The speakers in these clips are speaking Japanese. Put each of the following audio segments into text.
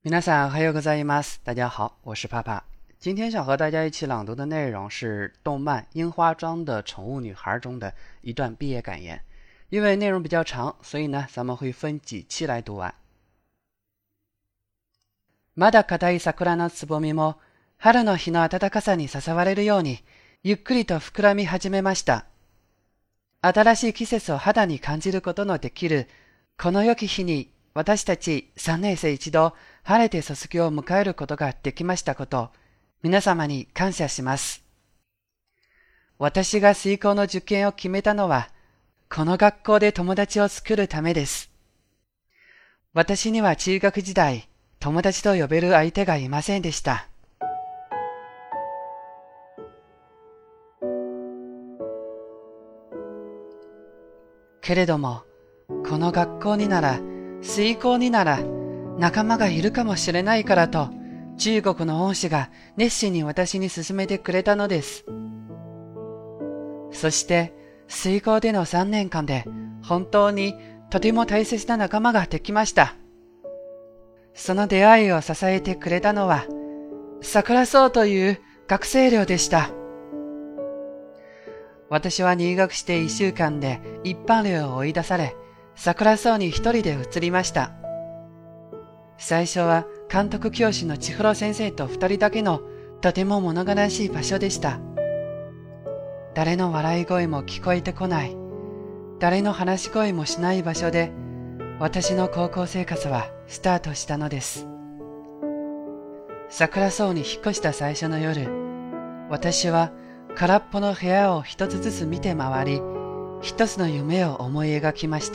皆さんおはようございます。大家好，我是帕帕。今天想和大家一起朗读的内容是动漫《樱花庄的宠物女孩》中的一段毕业感言。因为内容比较长，所以呢，咱们会分几期来读完。まだ硬い桜のつぼみも春の日の暖かさに誘われるようにゆっくりと膨らみ始めました。新しい季節を肌に感じることのできるこの良き日に私たち3年生一度晴れて卒業を迎えることができましたこと、皆様に感謝します。私が水高の受験を決めたのは、この学校で友達を作るためです。私には中学時代、友達と呼べる相手がいませんでした。けれども、この学校になら、水高になら、仲間がいるかもしれないからと、中国の恩師が熱心に私に勧めてくれたのです。そして、水高での3年間で、本当にとても大切な仲間ができました。その出会いを支えてくれたのは、桜荘という学生寮でした。私は入学して1週間で一般寮を追い出され、桜荘に一人で移りました。最初は監督教師の千尋先生と2人だけのとても物悲しい場所でした。誰の笑い声も聞こえてこない、誰の話し声もしない場所で、私の高校生活はスタートしたのです。桜荘に引っ越した最初の夜、私は空っぽの部屋を一つずつ見て回り、一つの夢を思い描きました。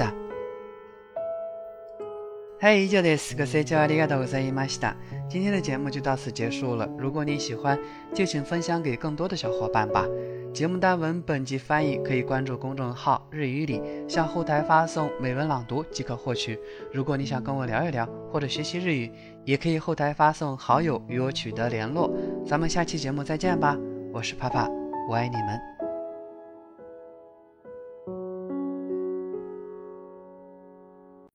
嗨，以上です。ご清聴ありがとうございました。今天的节目就到此结束了。如果你喜欢，就请分享给更多的小伙伴吧。节目单文本集翻译可以关注公众号日语里，向后台发送美文朗读即可获取。如果你想跟我聊一聊或者学习日语，也可以后台发送好友与我取得联络。咱们下期节目再见吧。我是帕帕，我爱你们。